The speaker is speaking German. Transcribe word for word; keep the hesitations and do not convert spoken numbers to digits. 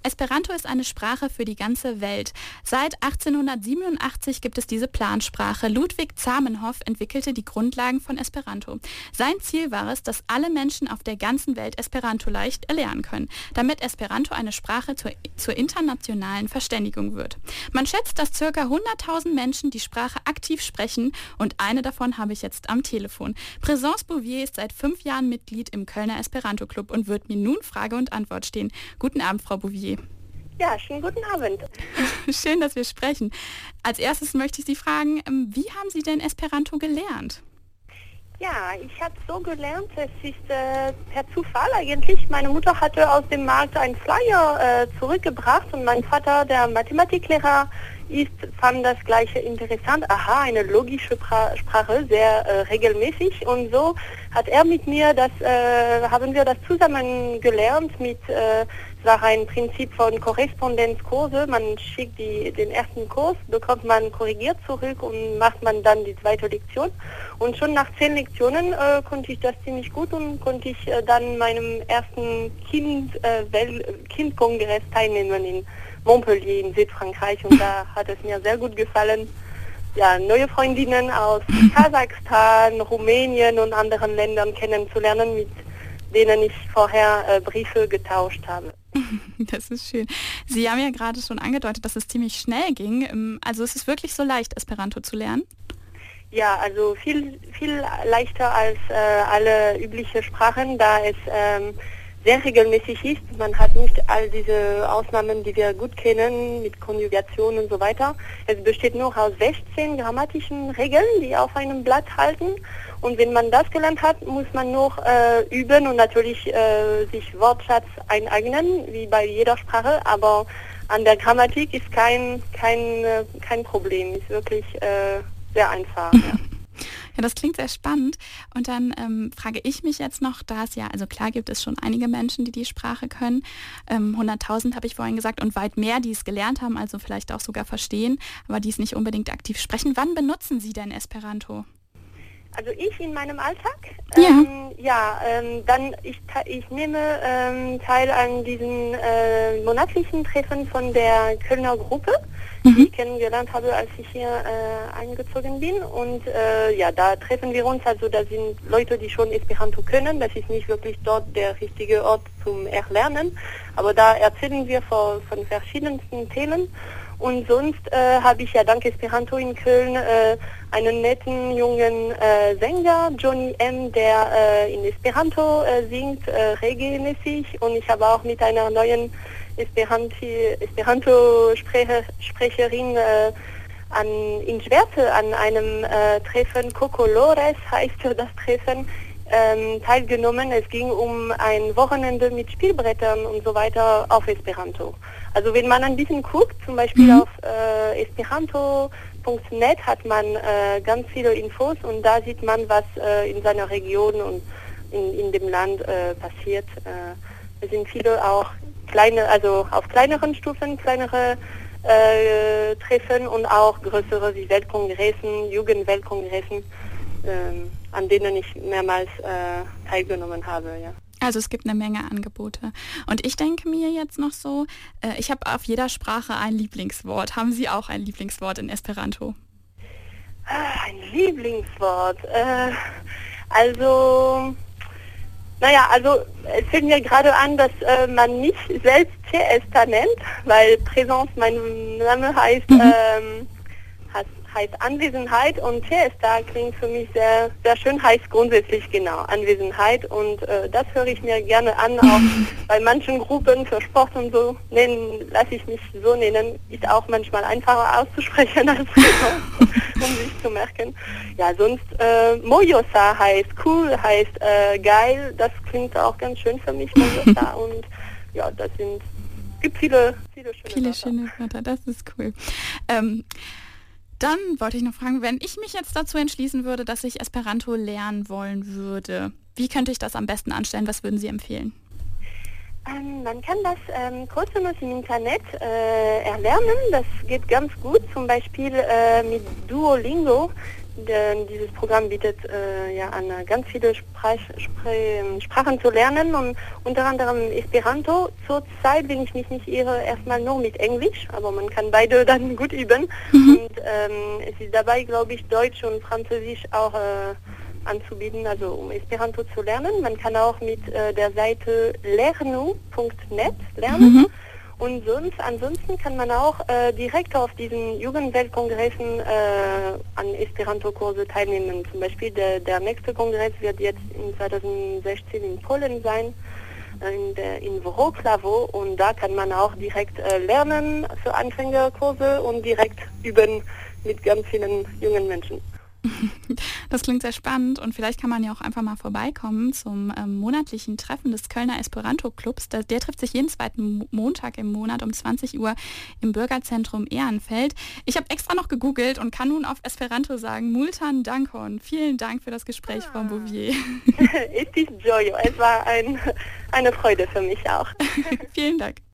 Esperanto ist eine Sprache für die ganze Welt. Seit achtzehnhundertsiebenundachtzig gibt es diese Plansprache. Ludwig Zamenhof entwickelte die Grundlagen von Esperanto. Sein Ziel war es, dass alle Menschen auf der ganzen Welt Esperanto leicht erlernen können, damit Esperanto eine Sprache zur, zur internationalen Verständigung wird. Man schätzt, dass ca. hunderttausend Menschen die Sprache aktiv sprechen und eine davon habe ich jetzt am Telefon. Présence Bouvier ist seit fünf Jahren Mitglied im Kölner Esperanto Club und wird mir nun Frage und Antwort stehen. Guten Abend, Frau Bouvier. Ja, schönen guten Abend. Schön, dass wir sprechen. Als erstes möchte ich Sie fragen, wie haben Sie denn Esperanto gelernt? Ja, ich habe so gelernt, es ist äh, per Zufall eigentlich. Meine Mutter hatte aus dem Markt einen Flyer äh, zurückgebracht und mein Vater, der Mathematiklehrer ist, fand das Gleiche interessant. Aha, eine logische pra- Sprache, sehr äh, regelmäßig. Und so hat er mit mir, das äh, haben wir das zusammen gelernt mit äh, Es war ein Prinzip von Korrespondenzkurse. Man schickt die, den ersten Kurs, bekommt man korrigiert zurück und macht man dann die zweite Lektion. Und schon nach zehn Lektionen äh, konnte ich das ziemlich gut und konnte ich äh, dann meinem ersten kind, äh, Wel- Kindkongress teilnehmen in Montpellier in Südfrankreich. Und da hat es mir sehr gut gefallen, ja, neue Freundinnen aus Kasachstan, Rumänien und anderen Ländern kennenzulernen, mit denen ich vorher äh, Briefe getauscht habe. Das ist schön. Sie haben ja gerade schon angedeutet, dass es ziemlich schnell ging. Also es ist wirklich so leicht, Esperanto zu lernen? Ja, also viel, viel leichter als äh, alle üblichen Sprachen, da es ähm, sehr regelmäßig ist. Man hat nicht all diese Ausnahmen, die wir gut kennen, mit Konjugation und so weiter. Es besteht nur aus sechzehn grammatischen Regeln, die auf einem Blatt halten. Und wenn man das gelernt hat, muss man noch äh, üben und natürlich äh, sich Wortschatz eineignen, wie bei jeder Sprache. Aber an der Grammatik ist kein, kein, äh, kein Problem, ist wirklich äh, sehr einfach. Ja. Ja, das klingt sehr spannend. Und dann ähm, frage ich mich jetzt noch, da es ja, also klar gibt es schon einige Menschen, die die Sprache können. Ähm, hunderttausend habe ich vorhin gesagt und weit mehr, die es gelernt haben, also vielleicht auch sogar verstehen, aber die es nicht unbedingt aktiv sprechen. Wann benutzen Sie denn Esperanto? Also ich in meinem Alltag? Ja. Ähm, ja, ähm, dann ich, ich nehme ähm, teil an diesen äh, monatlichen Treffen von der Kölner Gruppe, mhm. die ich kennengelernt habe, als ich hier äh, eingezogen bin. Und äh, ja, da treffen wir uns, also da sind Leute, die schon Esperanto können. Das ist nicht wirklich dort der richtige Ort zum Erlernen, aber da erzählen wir von, von verschiedensten Themen. Und sonst äh, habe ich ja dank Esperanto in Köln äh, einen netten jungen äh, Sänger, Johnny M., der äh, in Esperanto äh, singt, äh, regelmäßig. Und ich habe auch mit einer neuen Esperanti- Esperanto-Sprecherin äh, an, in Schwerte an einem äh, Treffen, Cocolores heißt das Treffen, ähm, teilgenommen. Es ging um ein Wochenende mit Spielbrettern und so weiter auf Esperanto. Also wenn man ein bisschen guckt, zum Beispiel mhm. auf äh, esperanto punkt net hat man äh, ganz viele Infos und da sieht man, was äh, in seiner Region und in, in dem Land äh, passiert. Äh, es sind viele auch kleine, also auf kleineren Stufen, kleinere äh, Treffen und auch größere wie Weltkongressen, Jugendweltkongressen, äh, an denen ich mehrmals äh, teilgenommen habe, ja. Also es gibt eine Menge Angebote. Und ich denke mir jetzt noch so, äh, ich habe auf jeder Sprache ein Lieblingswort. Haben Sie auch ein Lieblingswort in Esperanto? Ah, ein Lieblingswort. Äh, also, naja, also es fällt mir gerade an, dass äh, man mich selbst Tiesta nennt, weil Présence, mein Name heißt, mhm. ähm, heißt Anwesenheit und Tiesta klingt für mich sehr, sehr schön, heißt grundsätzlich genau Anwesenheit und äh, das höre ich mir gerne an, auch bei manchen Gruppen für Sport und so nennen, lasse ich mich so nennen, ist auch manchmal einfacher auszusprechen als um sich zu merken. Ja, sonst äh, Mojosa heißt cool, heißt äh, geil, das klingt auch ganz schön für mich, Mojosa und ja, das sind, gibt viele, viele schöne Viele Wörter. schöne Wörter, das ist cool. Ähm, Dann wollte ich noch fragen, wenn ich mich jetzt dazu entschließen würde, dass ich Esperanto lernen wollen würde, wie könnte ich das am besten anstellen? Was würden Sie empfehlen? Ähm, man kann das ähm, kostenlos im Internet äh, erlernen. Das geht ganz gut, zum Beispiel äh, mit Duolingo. denn dieses Programm bietet äh, ja an, ganz viele Sprach, Spr Sprachen zu lernen und unter anderem Esperanto. Zurzeit, wenn ich mich nicht irre, erstmal nur mit Englisch, aber man kann beide dann gut üben. Mhm. Und ähm, es ist dabei, glaube ich, Deutsch und Französisch auch äh, anzubieten, also um Esperanto zu lernen. Man kann auch mit äh, der Seite lernu punkt net lernen. Mhm. Und sonst, ansonsten kann man auch äh, direkt auf diesen Jugendweltkongressen äh, an Esperanto-Kurse teilnehmen. Zum Beispiel der, der nächste Kongress wird jetzt in zweitausendsechzehn in Polen sein, äh, in, der, in Wrocław. Und da kann man auch direkt äh, lernen für Anfängerkurse und direkt üben mit ganz vielen jungen Menschen. Das klingt sehr spannend und vielleicht kann man ja auch einfach mal vorbeikommen zum ähm, monatlichen Treffen des Kölner Esperanto-Clubs. Der, der trifft sich jeden zweiten Montag im Monat um zwanzig Uhr im Bürgerzentrum Ehrenfeld. Ich habe extra noch gegoogelt und kann nun auf Esperanto sagen, Multan Dankon. Vielen Dank für das Gespräch, ah. Frau Bouvier. Es ist Joyo. Es war ein, eine Freude für mich auch. Vielen Dank.